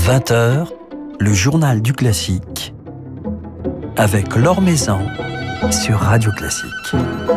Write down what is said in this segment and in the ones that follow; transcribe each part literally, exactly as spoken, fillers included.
vingt heures, le journal du classique avec Laure Maison sur Radio Classique.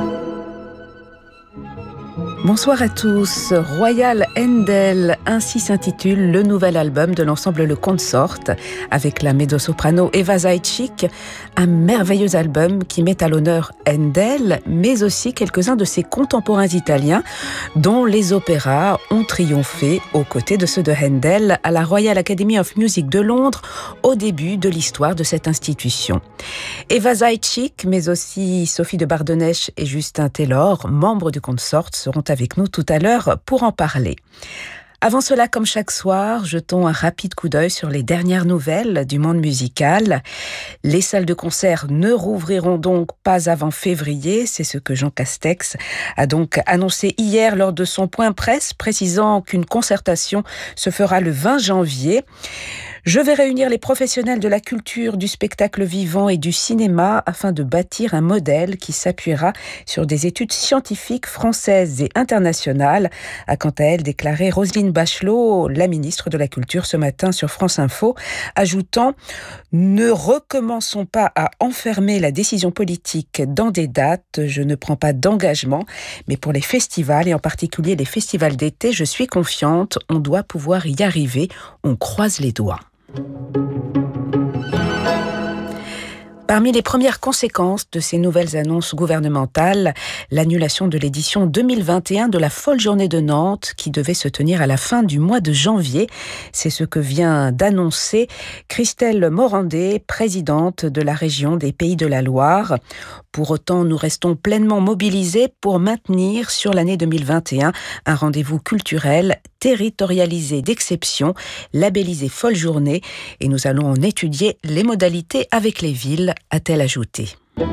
Bonsoir à tous. Royal Handel, ainsi s'intitule le nouvel album de l'ensemble Le Consort, avec la mezzo-soprano Eva Zaitchik, un merveilleux album qui met à l'honneur Handel, mais aussi quelques-uns de ses contemporains italiens, dont les opéras ont triomphé aux côtés de ceux de Handel à la Royal Academy of Music de Londres au début de l'histoire de cette institution. Eva Zaitchik, mais aussi Sophie de Bardonnèche et Justin Taylor, membres du Consort, seront avec nous tout à l'heure pour en parler. Avant cela, comme chaque soir, jetons un rapide coup d'œil sur les dernières nouvelles du monde musical. Les salles de concert ne rouvriront donc pas avant février, c'est ce que Jean Castex a donc annoncé hier lors de son point presse, précisant qu'une concertation se fera le vingt janvier. Je vais réunir les professionnels de la culture, du spectacle vivant et du cinéma afin de bâtir un modèle qui s'appuiera sur des études scientifiques françaises et internationales, a quant à elle déclaré Roselyne Bachelot, la ministre de la Culture, ce matin sur France Info, ajoutant « Ne recommençons pas à enfermer la décision politique dans des dates, je ne prends pas d'engagement, mais pour les festivals et en particulier les festivals d'été, je suis confiante, on doit pouvoir y arriver, on croise les doigts ». Parmi les premières conséquences de ces nouvelles annonces gouvernementales, l'annulation de l'édition deux mille vingt et un de la Folle Journée de Nantes qui devait se tenir à la fin du mois de janvier. C'est ce que vient d'annoncer Christelle Morandé, présidente de la région des Pays de la Loire. Pour autant, nous restons pleinement mobilisés pour maintenir sur l'année deux mille vingt et un un rendez-vous culturel territorialisé d'exception, labellisé Folle Journée, et nous allons en étudier les modalités avec les villes, a-t-elle ajouté.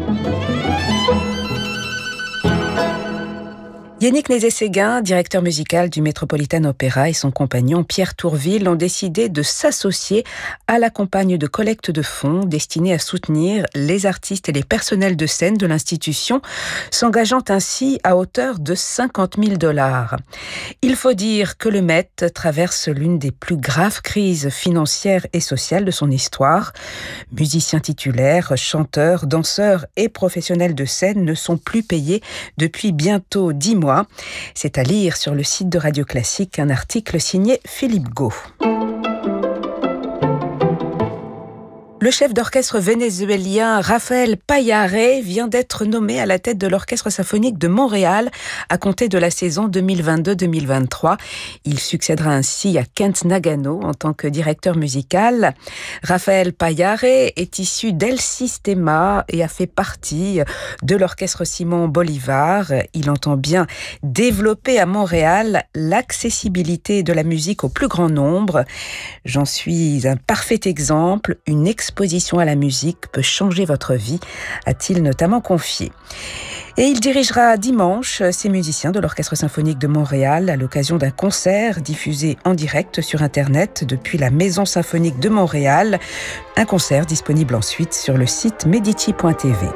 Yannick Nézet-Séguin, directeur musical du Metropolitan Opera, et son compagnon Pierre Tourville ont décidé de s'associer à la campagne de collecte de fonds destinée à soutenir les artistes et les personnels de scène de l'institution, s'engageant ainsi à hauteur de cinquante mille dollars. Il faut dire que le Met traverse l'une des plus graves crises financières et sociales de son histoire. Musiciens titulaires, chanteurs, danseurs et professionnels de scène ne sont plus payés depuis bientôt dix mois. C'est à lire sur le site de Radio Classique, un article signé Philippe Gau. Le chef d'orchestre vénézuélien Rafael Payare vient d'être nommé à la tête de l'Orchestre symphonique de Montréal à compter de la saison deux mille vingt-deux deux mille vingt-trois. Il succédera ainsi à Kent Nagano en tant que directeur musical. Rafael Payare est issu d'El Sistema et a fait partie de l'Orchestre Simon Bolivar. Il entend bien développer à Montréal l'accessibilité de la musique au plus grand nombre. J'en suis un parfait exemple, une exposition Exposition à la musique peut changer votre vie, a-t-il notamment confié. Et il dirigera dimanche ces musiciens de l'Orchestre symphonique de Montréal à l'occasion d'un concert diffusé en direct sur Internet depuis la Maison symphonique de Montréal. Un concert disponible ensuite sur le site medici point t v.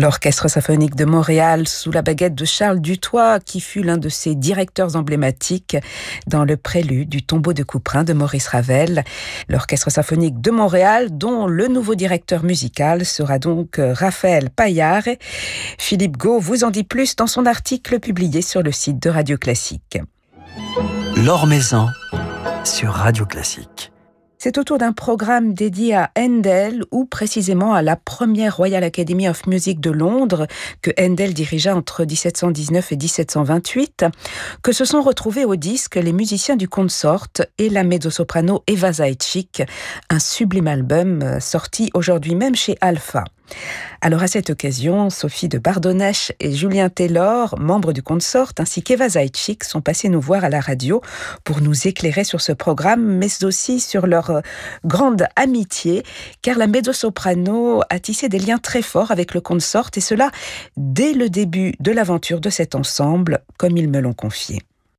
L'Orchestre symphonique de Montréal, sous la baguette de Charles Dutoit, qui fut l'un de ses directeurs emblématiques dans le prélude du Tombeau de Couperin de Maurice Ravel. L'Orchestre symphonique de Montréal, dont le nouveau directeur musical sera donc Raphaël Paillard. Philippe Gau vous en dit plus dans son article publié sur le site de Radio Classique. L'Or Maison sur Radio Classique. C'est autour d'un programme dédié à Handel, ou précisément à la première Royal Academy of Music de Londres, que Handel dirigea entre dix-sept cent dix-neuf et dix-sept cent vingt-huit, que se sont retrouvés au disque les musiciens du consort et la mezzo-soprano Eva Zaitchik, un sublime album sorti aujourd'hui même chez Alpha. Alors à cette occasion, Sophie de Bardonnèche et Julien Taylor, membres du consort, ainsi qu'Eva Zaitchik, sont passés nous voir à la radio pour nous éclairer sur ce programme, mais aussi sur leur grande amitié, car la mezzo-soprano a tissé des liens très forts avec le consort, et cela dès le début de l'aventure de cet ensemble, comme ils me l'ont confié.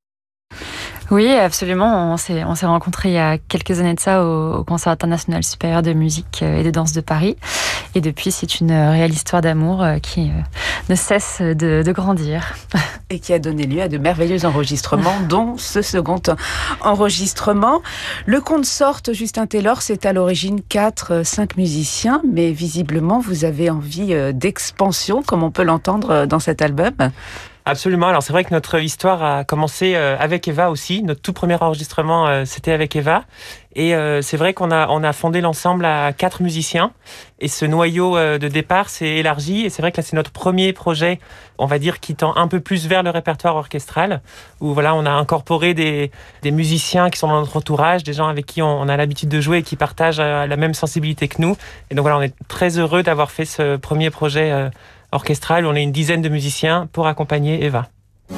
Oui, absolument. On s'est, on s'est rencontrés il y a quelques années de ça au, au Conservatoire international supérieur de musique et de danse de Paris. Et depuis, c'est une réelle histoire d'amour qui ne cesse de, de grandir. Et qui a donné lieu à de merveilleux enregistrements, dont ce second enregistrement. Le consort Justin Taylor, c'est à l'origine quatre, cinq musiciens, mais visiblement, vous avez envie d'expansion, comme on peut l'entendre dans cet album. Absolument. Alors c'est vrai que notre histoire a commencé avec Eva aussi. Notre tout premier enregistrement, c'était avec Eva. Et c'est vrai qu'on a on a fondé l'ensemble à quatre musiciens. Et ce noyau de départ s'est élargi. Et c'est vrai que là c'est notre premier projet, on va dire, qui tend un peu plus vers le répertoire orchestral, où voilà, on a incorporé des des musiciens qui sont dans notre entourage, des gens avec qui on, on a l'habitude de jouer et qui partagent la même sensibilité que nous. Et donc voilà, on est très heureux d'avoir fait ce premier projet orchestral où on est une dizaine de musiciens pour accompagner Eva.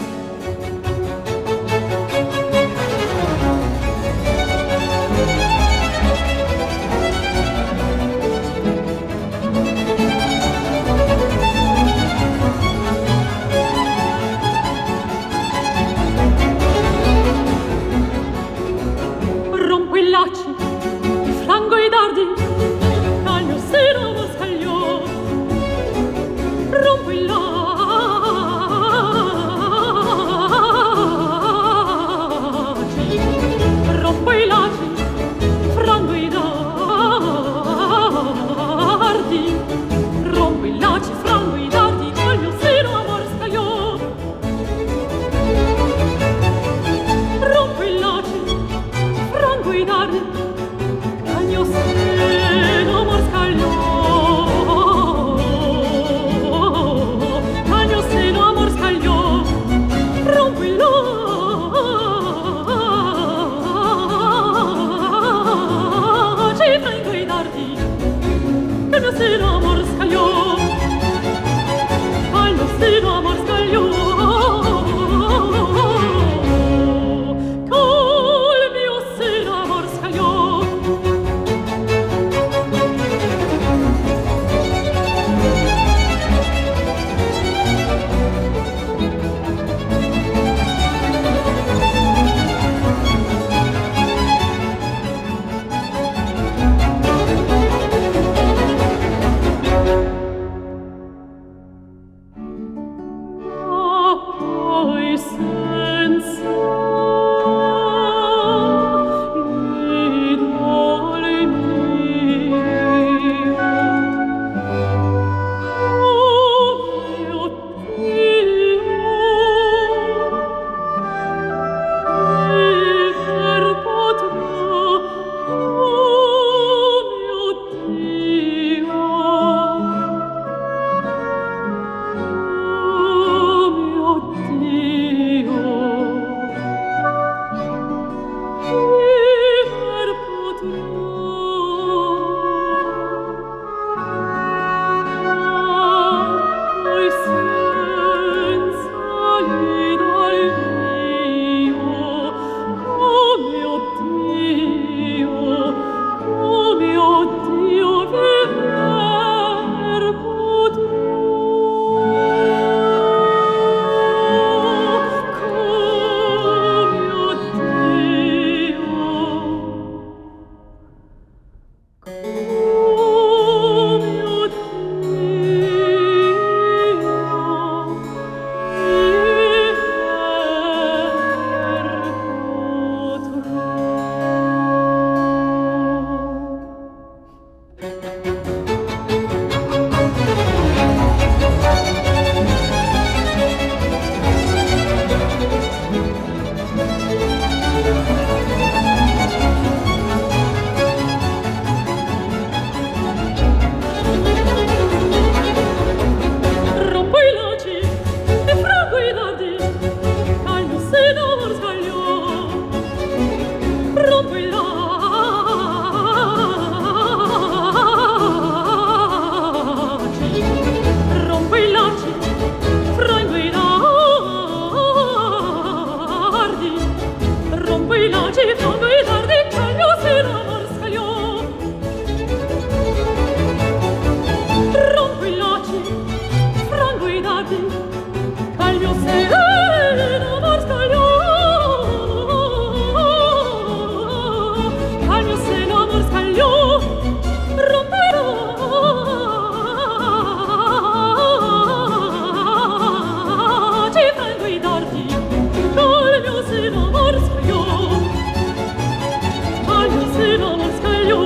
Rompo i lacci, frango i dardi, taglio seno mascaglio. Rompo il laccio dardi, caglio sereno, amor scaglio, caglio sereno, amor scaglio, romperò. Ci frango i dardi, caglio sereno, amor scaglio, caglio sereno, amor scaglio.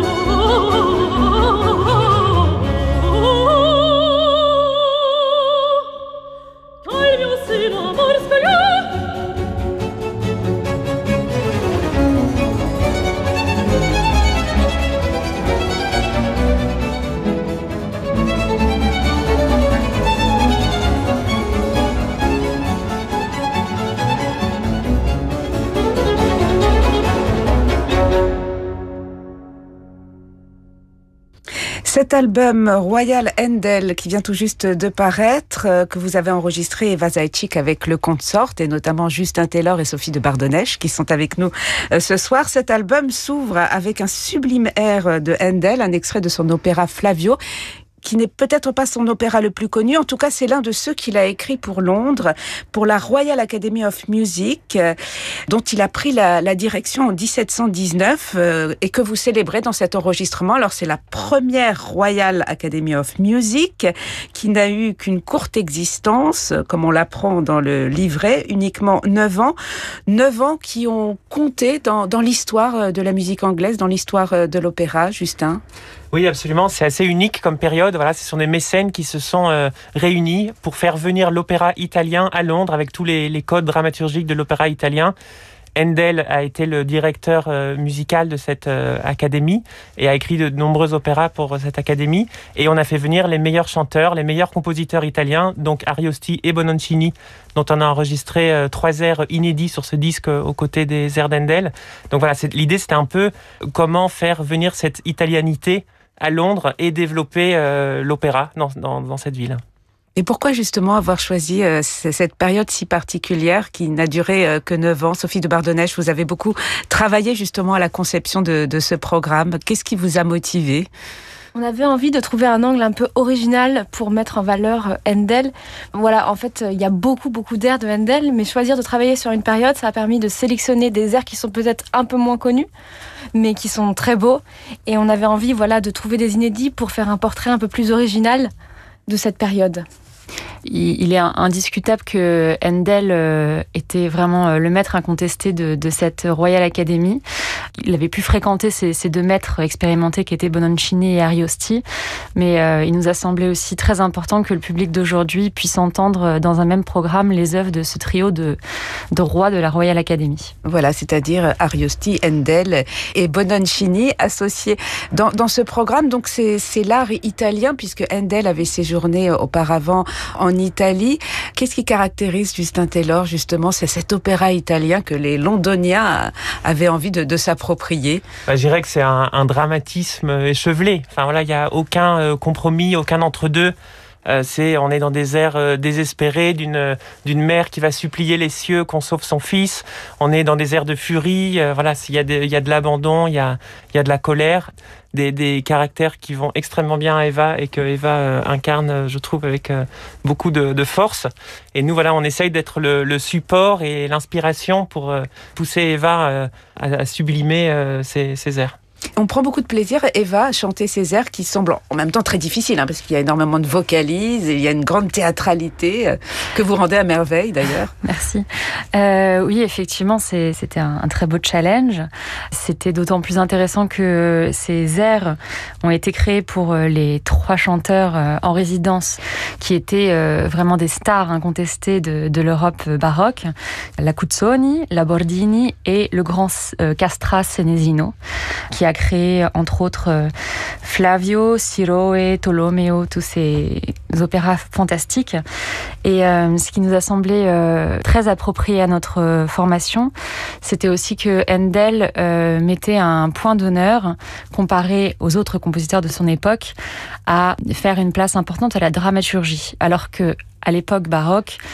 Cet album Royal Handel qui vient tout juste de paraître, euh, que vous avez enregistré Eva Zaitchik avec le Consort et notamment Justin Taylor et Sophie de Bardonnèche qui sont avec nous euh, ce soir. Cet album s'ouvre avec un sublime air de Handel, un extrait de son opéra Flavio, qui n'est peut-être pas son opéra le plus connu. En tout cas, c'est l'un de ceux qu'il a écrit pour Londres, pour la Royal Academy of Music, euh, dont il a pris la, la direction en dix-sept cent dix-neuf euh, et que vous célébrez dans cet enregistrement. Alors, c'est la première Royal Academy of Music qui n'a eu qu'une courte existence, comme on l'apprend dans le livret, uniquement neuf ans. neuf ans qui ont compté dans, dans l'histoire de la musique anglaise, dans l'histoire de l'opéra, Justin. Oui, absolument. C'est assez unique comme période. Voilà, ce sont des mécènes qui se sont euh, réunis pour faire venir l'opéra italien à Londres avec tous les, les codes dramaturgiques de l'opéra italien. Handel a été le directeur euh, musical de cette euh, académie et a écrit de nombreux opéras pour euh, cette académie. Et on a fait venir les meilleurs chanteurs, les meilleurs compositeurs italiens, donc Ariosti et Bononcini, dont on a enregistré euh, trois airs inédits sur ce disque euh, aux côtés des airs d'Handel. Donc voilà, c'est, l'idée c'était un peu comment faire venir cette italianité à Londres et développer euh, l'opéra dans, dans, dans cette ville. Et pourquoi justement avoir choisi euh, cette période si particulière qui n'a duré euh, que neuf ans? Sophie de Bardonnèche, vous avez beaucoup travaillé justement à la conception de, de ce programme. Qu'est-ce qui vous a motivé? On avait envie de trouver un angle un peu original pour mettre en valeur Handel. Voilà, en fait, il y a beaucoup, beaucoup d'airs de Handel, mais choisir de travailler sur une période, ça a permis de sélectionner des airs qui sont peut-être un peu moins connus, mais qui sont très beaux. Et on avait envie, voilà, de trouver des inédits pour faire un portrait un peu plus original de cette période. Il est indiscutable que Handel était vraiment le maître incontesté de, de cette Royal Academy. Il avait pu fréquenter ces, ces deux maîtres expérimentés qui étaient Bononcini et Ariosti, mais euh, il nous a semblé aussi très important que le public d'aujourd'hui puisse entendre dans un même programme les œuvres de ce trio de, de rois de la Royal Academy. Voilà, c'est-à-dire Ariosti, Handel et Bononcini associés dans, dans ce programme. Donc c'est, c'est l'art italien, puisque Handel avait séjourné auparavant en Italie. Qu'est-ce qui caractérise Justin Taylor, justement? C'est cet opéra italien que les Londoniens avaient envie de, de s'approprier. Bah, je dirais que c'est un, un dramatisme échevelé. Enfin voilà, il n'y a aucun euh, compromis, aucun entre-deux. Euh, c'est, on est dans des airs euh, désespérés d'une, d'une mère qui va supplier les cieux qu'on sauve son fils. On est dans des airs de furie. Euh, voilà, il y a de, il y a de l'abandon, il y a, il y a de la colère. Des, des caractères qui vont extrêmement bien à Eva et que Eva euh, incarne, je trouve, avec euh, beaucoup de, de force. Et nous, voilà, on essaye d'être le, le support et l'inspiration pour euh, pousser Eva euh, à, à sublimer euh, ses, ses airs. On prend beaucoup de plaisir, Eva, à chanter ces airs qui semblent en même temps très difficiles, hein, parce qu'il y a énormément de vocalises, et il y a une grande théâtralité euh, que vous rendez à merveille d'ailleurs. Merci. Euh, oui, effectivement, c'est, c'était un, un très beau challenge. C'était d'autant plus intéressant que ces airs ont été créés pour les trois chanteurs euh, en résidence qui étaient euh, vraiment des stars incontestées de, de l'Europe baroque, la Cuzzoni, la Bordini et le grand euh, Castra Senesino, qui a créé entre autres euh, Flavio, Siroe, Tolomeo, tous ces opéras fantastiques. Et euh, ce qui nous a semblé euh, très approprié à notre euh, formation, c'était aussi que Handel euh, mettait un point d'honneur, comparé aux autres compositeurs de son époque, à faire une place importante à la dramaturgie. Alors que à l'époque baroque,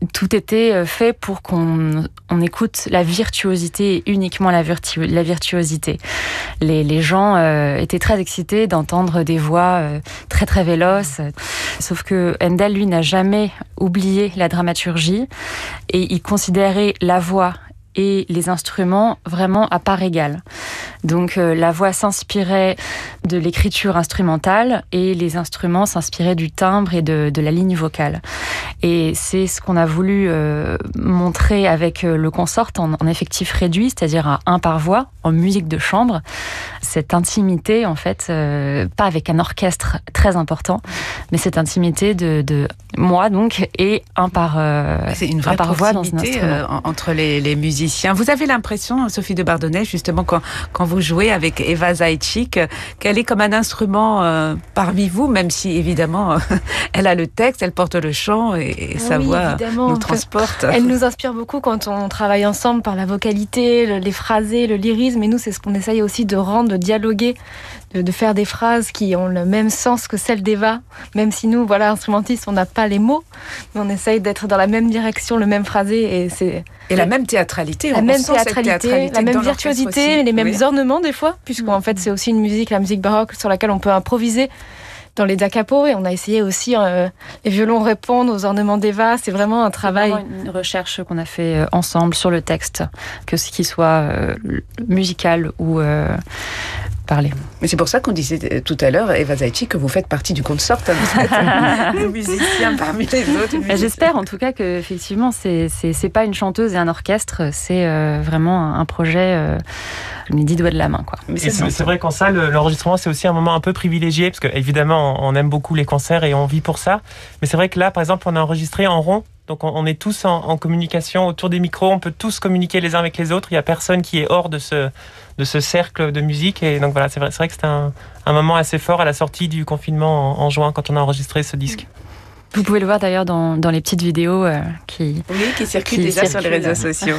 tout était fait pour qu'on on écoute la virtuosité et uniquement la, virtu- la virtuosité. Les, les gens euh, étaient très excités d'entendre des voix euh, très très véloces. Sauf que Handel, lui, n'a jamais oublié la dramaturgie et il considérait la voix et les instruments vraiment à part égale. Donc euh, la voix s'inspirait de l'écriture instrumentale et les instruments s'inspiraient du timbre et de, de la ligne vocale. Et c'est ce qu'on a voulu euh, montrer avec euh, le consort en, en effectif réduit, c'est-à-dire à un par voix, en musique de chambre. Cette intimité, en fait, euh, pas avec un orchestre très important, mais cette intimité de, de moi, donc, et un par, euh, c'est une vraie un par voix dans un proximité instrument. euh, entre les, les musiciens. Vous avez l'impression, Sophie de Bardonnay, justement, quand, quand vous jouez avec Eva Zaitchik, qu'elle est comme un instrument euh, parmi vous, même si, évidemment, elle a le texte, elle porte le chant et, et sa Oui, voix évidemment. nous transporte. Elle nous inspire beaucoup quand on travaille ensemble par la vocalité, le, les phrasés, le lyrisme. Et nous, c'est ce qu'on essaye aussi de rendre, de dialoguer, de, de faire des phrases qui ont le même sens que celles d'Eva. Même si nous, voilà, instrumentistes, on n'a pas les mots, mais on essaye d'être dans la même direction, le même phrasé. Et, c'est, et la même théâtralité. La on même sent cette théâtralité, théâtralité la même dans l'orchestre virtuosité, aussi. les mêmes Oui. ornements des fois, puisqu'en fait, c'est aussi une musique, la musique baroque, sur laquelle on peut improviser dans les da capo, et on a essayé aussi, euh, les violons répondent aux ornements d'Eva. C'est vraiment un travail. C'est vraiment une recherche qu'on a fait ensemble sur le texte, que ce qui soit euh, musical ou euh, parlé. Mais c'est pour ça qu'on disait tout à l'heure, Eva Zaitchik, que vous faites partie du consort. Hein, vous êtes le musicien parmi les autres. Mais j'espère en tout cas que effectivement c'est c'est c'est pas une chanteuse et un orchestre, c'est euh, vraiment un, un projet euh, les dix doigts de la main, quoi. Mais c'est, c'est, c'est vrai qu'en ça, le, l'enregistrement, c'est aussi un moment un peu privilégié, parce qu'évidemment, on, on aime beaucoup les concerts et on vit pour ça. Mais c'est vrai que là, par exemple, on a enregistré en rond, donc on, on est tous en, en communication autour des micros, on peut tous communiquer les uns avec les autres, il n'y a personne qui est hors de ce, de ce cercle de musique. Et donc voilà, c'est vrai, c'est vrai que c'était un, un moment assez fort à la sortie du confinement en, en juin, quand on a enregistré ce disque. Vous pouvez le voir d'ailleurs dans, dans les petites vidéos euh, qui, oui, qui circulent qui déjà circulent. sur les réseaux sociaux.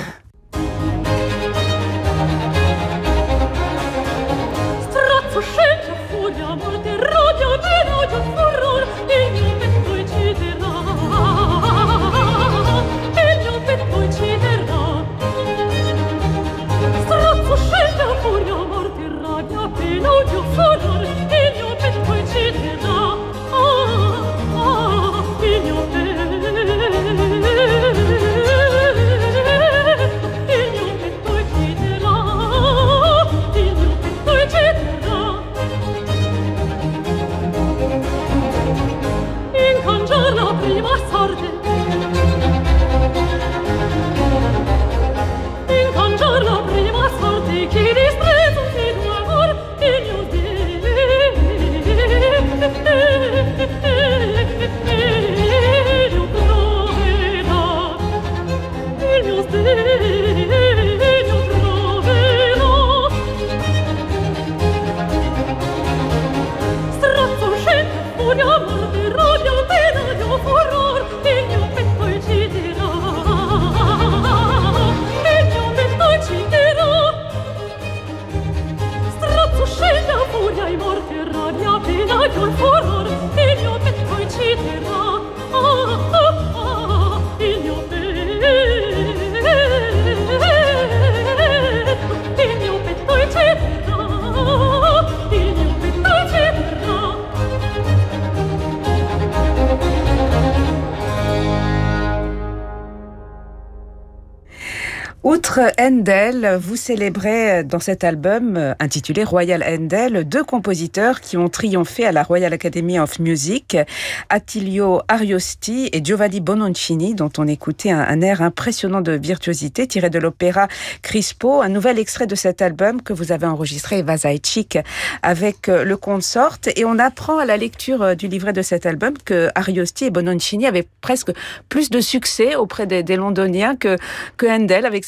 Outre Handel, vous célébrez dans cet album intitulé Royal Handel deux compositeurs qui ont triomphé à la Royal Academy of Music, Attilio Ariosti et Giovanni Bononcini, dont on écoutait un, un air impressionnant de virtuosité tiré de l'opéra Crispo, un nouvel extrait de cet album que vous avez enregistré, Eva Zaitchik, avec le consort. Et on apprend à la lecture du livret de cet album que Ariosti et Bononcini avaient presque plus de succès auprès des, des Londoniens que, que Handel avec ses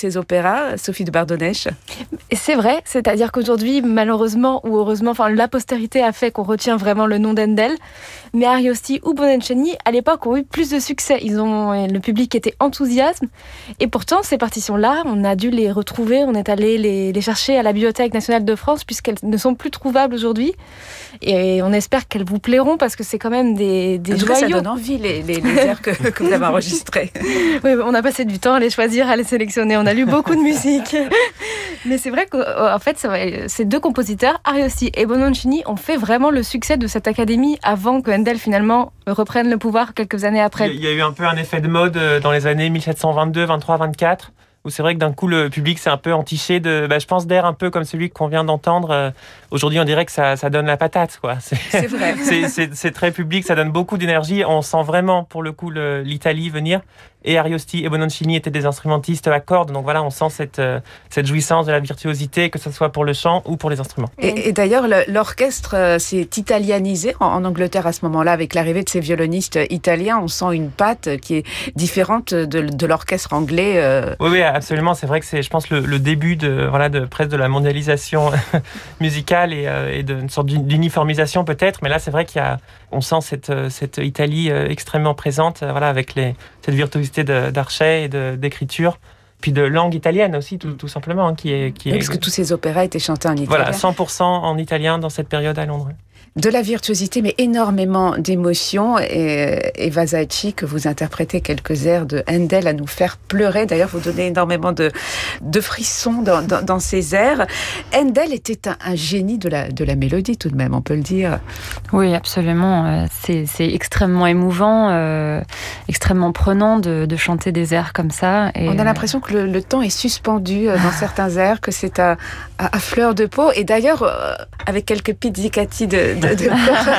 ces opéras, Sophie de Bardonnèche. Et c'est vrai, c'est-à-dire qu'aujourd'hui, malheureusement ou heureusement, enfin la postérité a fait qu'on retient vraiment le nom d'Handel, mais Ariosti ou Bononcini, à l'époque, ont eu plus de succès. Ils ont, le public était enthousiaste, et pourtant, ces partitions-là, on a dû les retrouver, on est allé les, les chercher à la Bibliothèque nationale de France, puisqu'elles ne sont plus trouvables aujourd'hui, et on espère qu'elles vous plairont, parce que c'est quand même des, des joyaux. Cas, ça donne envie, les, les, les airs que, que vous avez enregistrés. Oui, on a passé du temps à les choisir, à les sélectionner, on a lu beaucoup de musique. Mais c'est vrai qu'en fait, ces deux compositeurs, Ariosti et Bononcini, ont fait vraiment le succès de cette académie avant que Handel finalement reprenne le pouvoir quelques années après. Il y a eu un peu un effet de mode dans les années mille sept cent vingt-deux, vingt-trois, vingt-quatre, où c'est vrai que d'un coup le public s'est un peu entiché de, bah, je pense, d'air un peu comme celui qu'on vient d'entendre. Aujourd'hui, on dirait que ça, ça donne la patate, quoi. C'est, c'est vrai. c'est, c'est, c'est très public, ça donne beaucoup d'énergie. On sent vraiment, pour le coup, le, l'Italie venir. Et Ariosti et Bononcini étaient des instrumentistes à cordes, donc voilà, on sent cette, euh, cette jouissance de la virtuosité, que ce soit pour le chant ou pour les instruments. Et, et d'ailleurs, le, l'orchestre euh, s'est italianisé en, en Angleterre à ce moment-là, avec l'arrivée de ces violonistes italiens. On sent une patte qui est différente de, de l'orchestre anglais. Euh... Oui, oui, absolument. C'est vrai que c'est, je pense, le, le début de, voilà, de presque de la mondialisation musicale et, euh, et d'une sorte d'uniformisation peut-être. Mais là, c'est vrai qu'il y a, on sent cette, cette Italie extrêmement présente, voilà, avec les, cette virtuosité De, d'archet et de, d'écriture, puis de langue italienne aussi, tout, tout simplement. Hein, qui est, qui est... Oui, parce que tous ces opéras étaient chantés en italien. Voilà, cent pour cent en italien dans cette période à Londres. De la virtuosité, mais énormément d'émotions. Et Eva Zajcik, vous interprétez quelques airs de Handel à nous faire pleurer. D'ailleurs, vous donnez énormément de, de frissons dans, dans, dans ces airs. Handel était un, un génie de la, de la mélodie, tout de même, on peut le dire. Oui, absolument. C'est, c'est extrêmement émouvant, euh, extrêmement prenant de, de chanter des airs comme ça. Et on a l'impression que le, le temps est suspendu dans certains airs, que c'est à, à, à fleur de peau. Et d'ailleurs, euh, avec quelques pizzicati de, de, de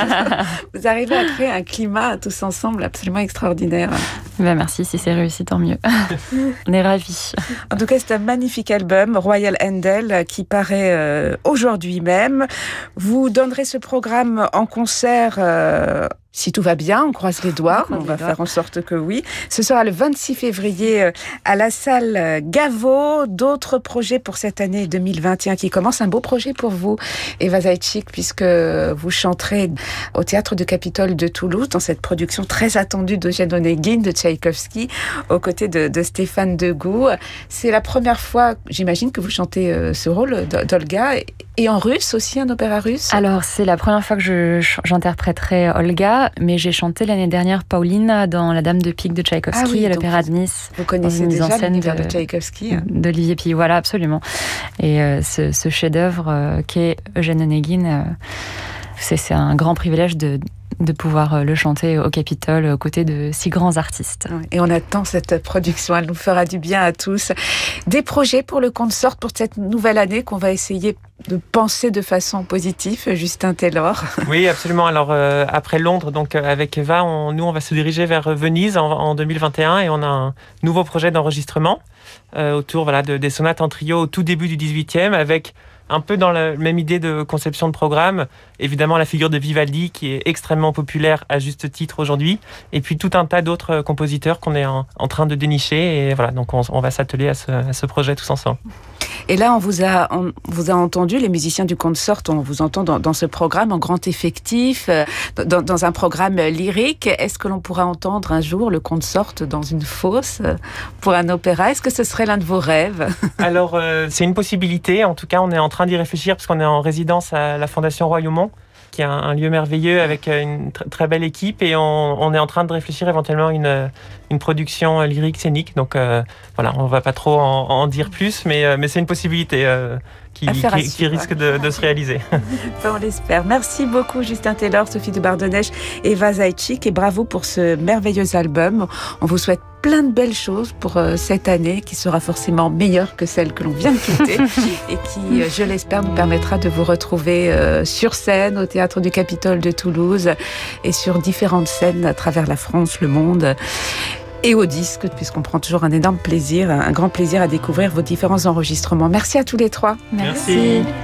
vous arrivez à créer un climat tous ensemble absolument extraordinaire. Ben merci, si c'est réussi, tant mieux. On est ravis. En tout cas, c'est un magnifique album, Royal Handel, qui paraît euh, aujourd'hui même. Vous donnerez ce programme en concert euh, si tout va bien, on croise les doigts, on, on va doigts. faire en sorte que oui. Ce sera le vingt-six février à la salle Gaveau. D'autres projets pour cette année deux mille vingt et un qui commence. Un beau projet pour vous, Eva Zajcik, puisque vous chanterez au Théâtre du Capitole de Toulouse dans cette production très attendue d'Eugène Onegin de Tchaïkovski, aux côtés de, de Stéphane Degout. C'est la première fois, j'imagine, que vous chantez ce rôle d'Olga, et en russe aussi, un opéra russe. Alors, c'est la première fois que je, j'interpréterai Olga, mais j'ai chanté l'année dernière Paulina dans La Dame de Pique de Tchaïkovski, ah oui, à l'Opéra de Nice. Vous connaissez déjà l'univers de, de Tchaïkovski, d'Olivier Py, voilà, absolument. Et euh, ce, ce chef-d'œuvre euh, qu'est Eugène Onegin, euh, c'est, c'est un grand privilège de de pouvoir le chanter au Capitole aux côtés de si grands artistes. Et on attend cette production, elle nous fera du bien à tous. Des projets pour le Consort pour cette nouvelle année qu'on va essayer de penser de façon positive, Justin Taylor. Oui, absolument. Alors, euh, après Londres, donc avec Eva, on, nous, on va se diriger vers Venise en, en deux mille vingt et un et on a un nouveau projet d'enregistrement euh, autour voilà, de, des sonates en trio au tout début du dix-huitième, avec un peu dans la même idée de conception de programme, évidemment la figure de Vivaldi qui est extrêmement populaire à juste titre aujourd'hui, et puis tout un tas d'autres compositeurs qu'on est en, en train de dénicher, et voilà, donc on, on va s'atteler à ce, à ce projet tous ensemble. Et là, on vous a, on vous a entendu, les musiciens du Consort, on vous entend dans, dans ce programme en grand effectif, dans, dans un programme lyrique. Est-ce que l'on pourra entendre un jour le Consort dans une fosse pour un opéra ? Est-ce que ce serait l'un de vos rêves ? Alors, euh, c'est une possibilité. En tout cas, on est en train d'y réfléchir parce qu'on est en résidence à la Fondation Royaumont, qui est un, un lieu merveilleux avec une tr- très belle équipe, et on, on est en train de réfléchir éventuellement à une, une production lyrique scénique. Donc euh, voilà, on ne va pas trop en, en dire plus, mais, euh, mais c'est une possibilité euh, qui, qui, qui risque de, de se réaliser. Enfin, on l'espère. Merci beaucoup Justin Taylor, Sophie de Bardonnèche, Eva Zajcik, et bravo pour ce merveilleux album. On vous souhaite plein de belles choses pour euh, cette année qui sera forcément meilleure que celle que l'on vient de quitter et qui, euh, je l'espère, nous permettra de vous retrouver euh, sur scène au Théâtre du Capitole de Toulouse et sur différentes scènes à travers la France, le monde et au disque, puisqu'on prend toujours un énorme plaisir, un grand plaisir à découvrir vos différents enregistrements. Merci à tous les trois. Merci. Merci.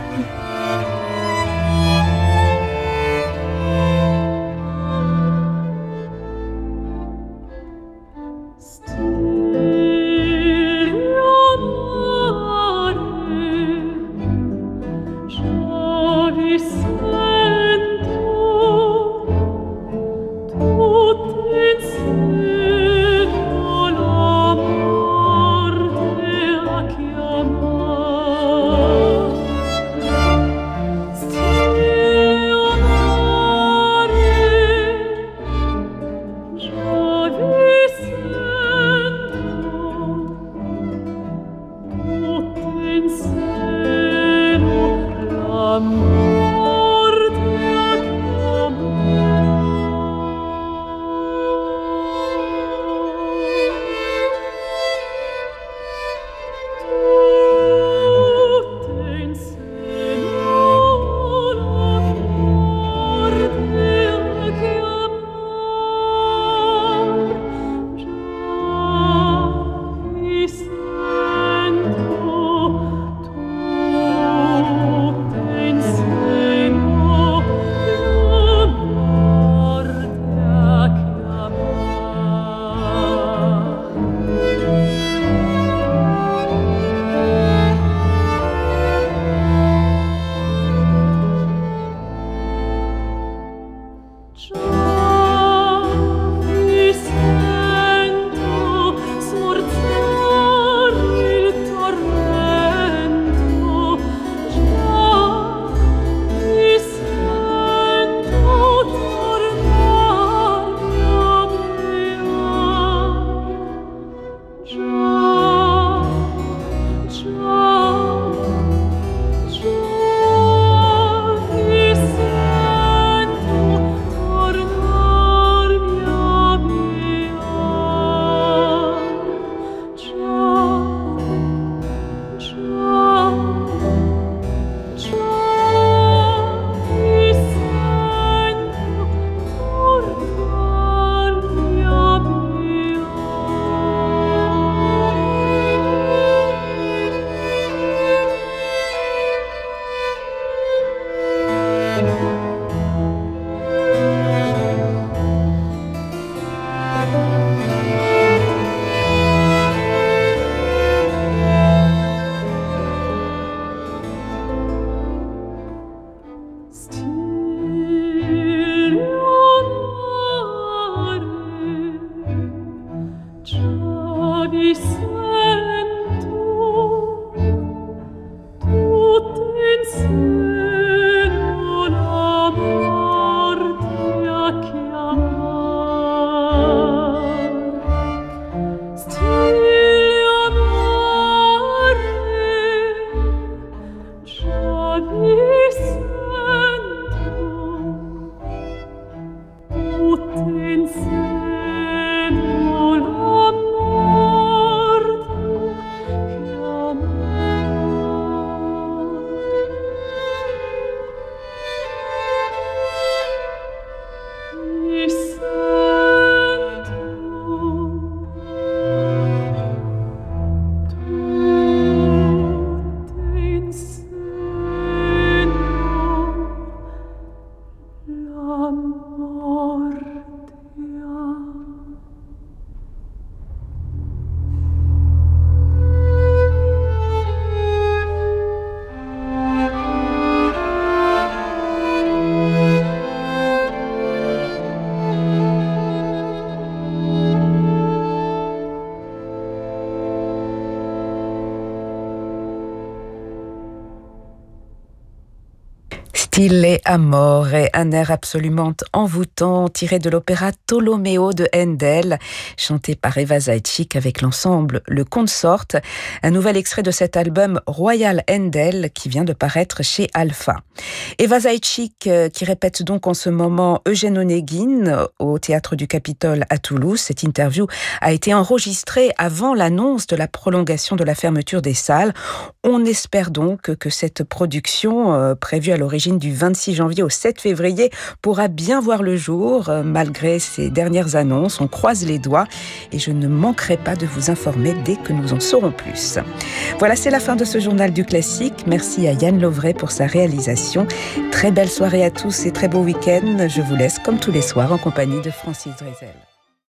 Stille Amore, un air absolument envoûtant tiré de l'opéra Tolomeo de Handel, chanté par Eva Zaitchik avec l'ensemble Le Consort, un nouvel extrait de cet album Royal Handel qui vient de paraître chez Alpha. Eva Zaitchik qui répète donc en ce moment Eugène Onegin au Théâtre du Capitole à Toulouse. Cette interview a été enregistrée avant l'annonce de la prolongation de la fermeture des salles. On espère donc que cette production, euh, prévue à l'origine du vingt-six janvier au sept février, pourra bien voir le jour, euh, malgré ces dernières annonces. On croise les doigts et je ne manquerai pas de vous informer dès que nous en saurons plus. Voilà, c'est la fin de ce journal du classique. Merci à Yann Lovray pour sa réalisation. Très belle soirée à tous et très beau week-end. Je vous laisse comme tous les soirs en compagnie de Francis Drezel.